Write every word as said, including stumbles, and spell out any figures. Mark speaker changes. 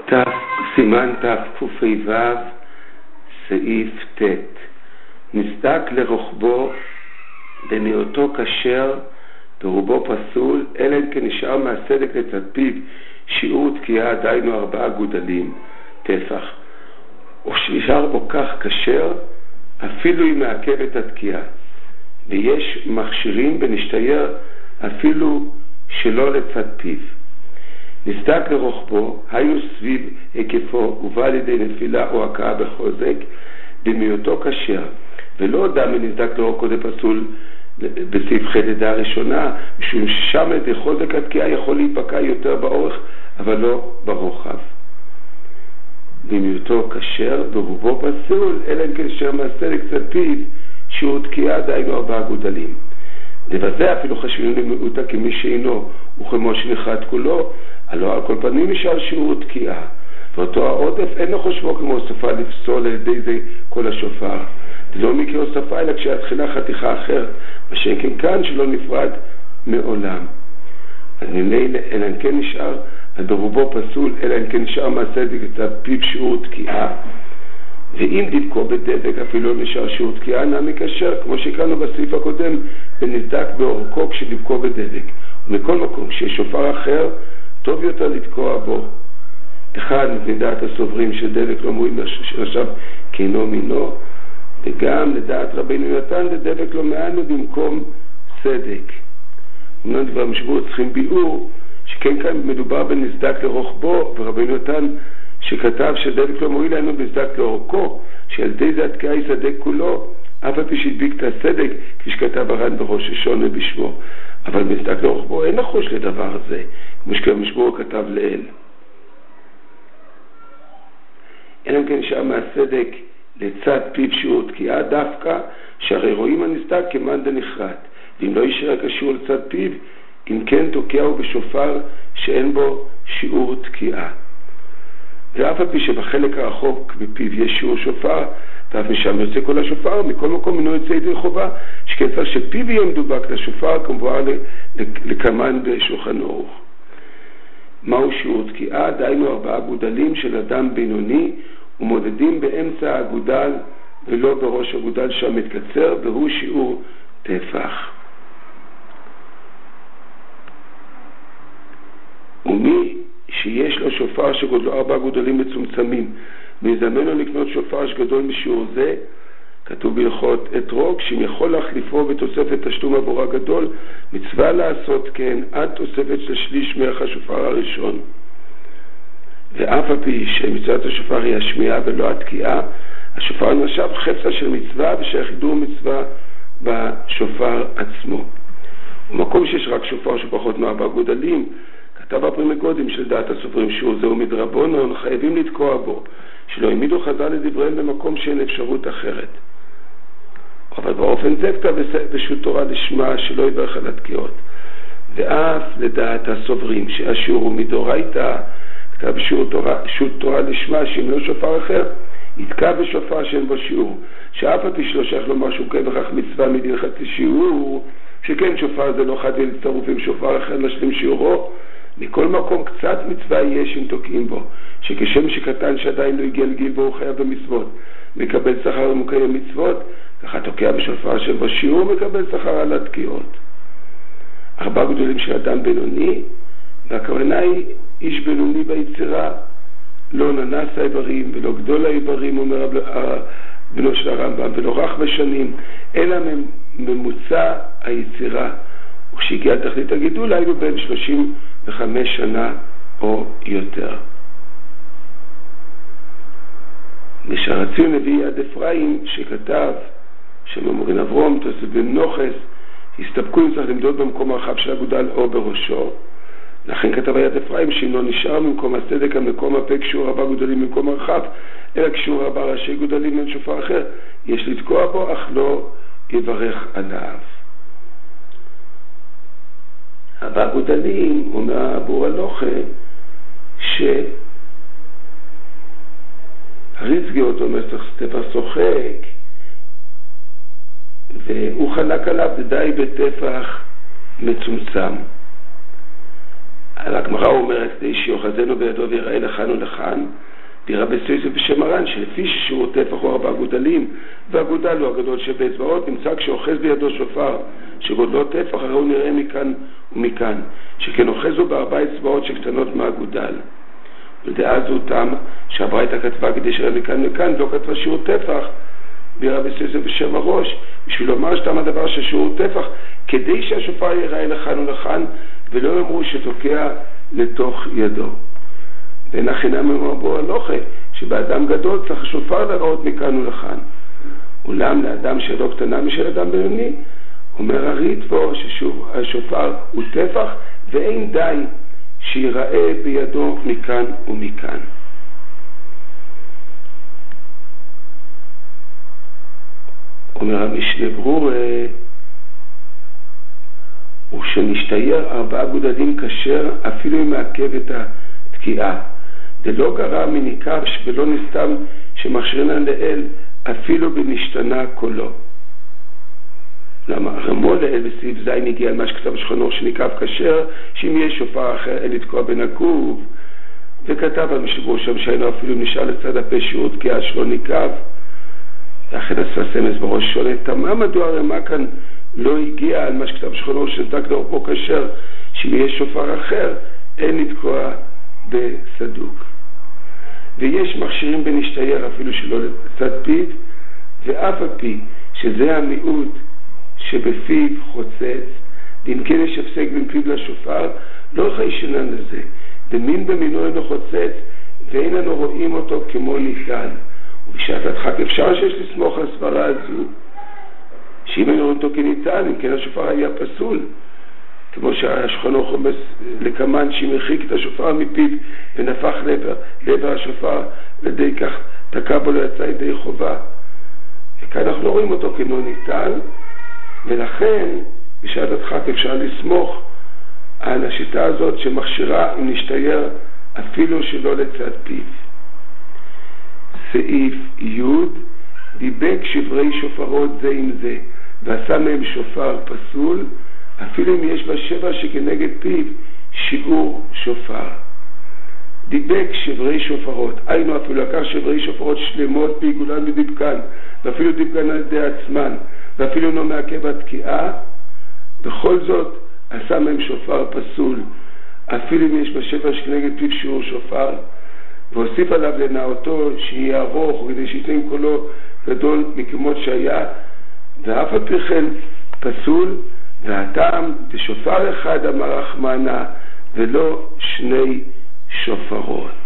Speaker 1: תף, סימן תף קופי וו, סעיף ת'. נסדק לרוחבו במיעוטו כשר ברובו פסול, אלא אם כן נשאר מהסדק לצד פיו שיעור תקיעה, דיינו ארבעה גודלים, טפח. או שנשאר בו כך כשר, אפילו אם מעכב את התקיעה. ויש מכשירים ונשתייר אפילו שלא לצד פיו. נסדק לרוחבו, היו סביב היקפו ובא לידי נפילה או הכאה בחוזק, במיעוטו כשר, ולא הודע מנסדק לרוחבו זה פסול בסעיף ח' לידה הראשונה, משום ששם לידי חוזק התקיעה יכול להיפקע יותר באורך, אבל לא ברוחב. במיעוטו כשר, ברובו פסול, אלא אם כן שר מהסדק צד פיו, שיעור תקיעה דיינו ארבעה גודלים. לבזה אפילו חשבים למיעוטה כמי שאינו, וכמו שנחת כולו, הלא על כל פנים נשאר שיעור תקיעה. ואותו העודף אינו חושבו כמו הוספה לפסול על ידי זה כל השופר. זה לא מקרה הוספה אלא כשהתחילה חתיכה אחרת, מה שכן כאן שלא נפרד מעולם. אז ממילא אלא אם כן נשאר, אז ברובו פסול, אלא אם כן נשאר מהסדק לצד פיו שיעור תקיעה. ואם דבקו בדבק אפילו נשאר שיעור תקיעה, נמי כשר, כמו שקראנו בסעיף הקודם, ונסדק באורכו כשדבקו בדבק. ומכל מקום שיש שופר אחר, טוב יותר לתקוע בו. אחד, לדעת הסוברים שדבק לא מועיל עכשיו כאינו מינו, וגם לדעת רבינו יונתן דבק לא מענו במקום צדק. אמנם דבר משבור צריכים ביאור, שכן כאן מדובר בנסדק לרוחבו, ורבינו יונתן שכתב שדבק לא מועיל לנו בסדק לאורכו, שעל ידי זה התקיעה יסדק כולו, אף על פי שהדביק את הסדק, כפי שכתב הר"ן בראש השונה בשמו. אבל בסדק לרוחבו אין נחוש לדבר הזה, כמו שמשבור כתב לאל. אלא אם כן נשאר מהסדק לצד פיו שיעור תקיעה דווקא, שהרי רואים הנסדק כמאן דנחרט, ואם לא יישאר קשור לצד פיו, אם כן תוקעהו בשופר שאין בו שיעור תקיעה. ואף על פי שבחלק הרחוק מפיו יש שיעור שופר, ואף משם יוצא כל השופר, מכל מקום אינו יוצא ידי חובה, שכן צריך שפיו יהיה מדובק לשופר, כמובן לקמן בשולחן ערוך. מהו שיעור תקיעה? דיינו ארבעה גודלים של אדם בינוני, ומודדים באמצע הגודל ולא בראש הגודל שם מתקצר, והוא שיעור טפח. ומי שיש לו שופר שגודלו ארבעה גודלים מצומצמים, ויזמן לו לקנות שופר שגדול משיעור זה, כתוב בהלכות אתרוג, שאם יכול להחליפו בתוספת תשלום עבור הגדול, מצווה לעשות כן עד תוספת של שליש מערך השופר הראשון. ואף על פי שמצוות השופר היא השמיעה ולא התקיעה, השופר נחשב חפצה של מצווה ושהחידור מצווה בשופר עצמו. במקום שיש רק שופר שפחות מארבעה גודלים, כתב הפרי מקודם של דעת הסופרים שיעור זהו מדרבנן, חייבים לתקוע בו, שלא העמידו חז"ל לדבריהם במקום שאין אפשרות אחרת. אבל באופן זה כתב בשו"ת תורה לשמה שלא יברך על התקיעות. ואף לדעת הסופרים שהשיעור הוא מדאורייתא, כתב בשו"ת תורה, תורה לשמה שאם לא שופר אחר, יתקע בשופר שאין בו שיעור. שאף על פי שלא שייך לומר שהוא כן וכך מצווה מדין חצי שיעור, שכן שופר זה לא חד ולצטרוף עם שופר אחר להשלים שיעורו, מכל מקום קצת מצווה יש אם תוקעים בו, שכשם שקטן שעדיין לא הגיע לגיל בו הוא חייב במצוות, מקבל שכר ומקיים מצוות, ככה תוקע בשופר שבו שיעור מקבל שכר על התקיעות. ארבעה גדולים של אדם בינוני, והכוונה היא איש בינוני ביצירה, לא ננס האיברים ולא גדול האיברים, אומר בנו של הרמב"ם, ולא רך בשנים, אלא ממוצע היצירה. וכשהגיע תכלית הגידול היינו בין שלושים וחמש שנה או יותר. ושרציו נביא יד אפרים שכתב שממורין אברום תוסף בן נוחס הסתפקו אם צריך למדוד במקום הרחב של הגודל או בראשו. לכן כתב יד אפרים שאם לא נשאר ממקום הסדק על מקום הפה כשהוא רבה גודלים במקום הרחב, אלא כשהוא רבה ראשי גודלים מן שופר אחר, יש לתקוע בו אך לא יברך עליו. ארבעה גודלים, אומר בור הלוכה, שהריצגי אותו מסך טפח שוחק, והוא חלק עליו די בטפח מצומצם. הגמרא אומרת, די שיוחזנו בידו ויראה לכאן ולכאן, ברבי יוסף בשם מרן, שלפי ששיעור טפח הוא ארבעה גודלים, והגודל הוא הגדול שבאצבעות, נמצא כשאוחז בידו שופר, שגודלו טפח, הרי הוא נראה מכאן ומכאן, שכן אוחזו בארבע אצבעות שקטנות מהגודל. ודעה זו טעם שהברייתא כתבה כדי שיראה מכאן וכאן, לא כתבה שיעור טפח ברבי יוסף בשם הראש, בשביל לומר שטעם הדבר ששיעור טפח, כדי שהשופר ייראה לכאן ולכאן, ולא אמרו שתוקע לתוך ידו. ואין החינם אמר בו הלוכה, שבאדם גדול צריך השופר לראות מכאן ולכאן. אולם לאדם שלא קטנה משל אדם בינוני, אומר הריטב"א ששוב השופר הוא טפח, ואין די שיראה בידו מכאן ומכאן. אומר המשנה ברורה, ושנשתייר ארבעה גודלים כשר אפילו אם מעכב את התקיעה. דלא גרע מניקש ולא נסתם שמכשירנה לאל אפילו בנשתנה קולו. למה? רמו לאל בסעיף זין הגיע על מה שכתב בשולחן ערוך שניקב כשר, שאם יש שופר אחר אין לתקוע בנקוב, וכתב על משברו שם שהיינו אפילו נשאר לצד הפה שיעור תקיעה שלא ניקב. ואחד עשה סמס בראש שונה, תמה מדוע הרמה כאן לא הגיע על מה שכתב בשולחן ערוך שנתק לאור פה כשר, שאם יש שופר אחר אין לתקוע בסדוק. ויש מכשירים בנשתייר אפילו שלא לצד פיו, ואף על פי שזה המיעוט שבפיו חוצץ, ואם כן יש הפסק בין פיו לשופר, לא חיישנן לזה. דמין במינו אינו חוצץ, ואין לנו רואים אותו כמו ניתן. ובשעת הדחק אפשר שיש לסמוך על סברה הזו, שאם אינו רואים אותו כניתן, אם כן השופר היה פסול. כמו שהשולחן ערוך אומר לקמן שאם הרחיק את השופר מפיו ונפח לעבר, לעבר השופר, לידי כך תקע בו לא יצא ידי חובה. וכאן אנחנו לא רואים אותו כמו ניתן, ולכן בשעת הדחק אפשר לסמוך על השיטה הזאת שמכשירה אם נשתייר אפילו שלא לצד פיו. סעיף י' דיבק שברי שופרות זה עם זה ועשה מהם שופר פסול, אפילו אם יש בה שבע שכנגד פיו שיעור שופר. דיבק שברי שופרות, היינו אפילו לקח שברי שופרות שלמות בעיגולן ודיבקן, ואפילו דיבקן על ידי עצמן, ואפילו לא מעכב התקיעה, בכל זאת עשה מהם שופר פסול, אפילו אם יש בה שבע שכנגד פיו שיעור שופר, והוסיף עליו לנאותו שיהיה ארוך, כדי שיתן קולו גדול מכמות שהיה, ואף על פי כן פסול, והטעם בשופר אחד אמר רחמנה ולא שני שופרות.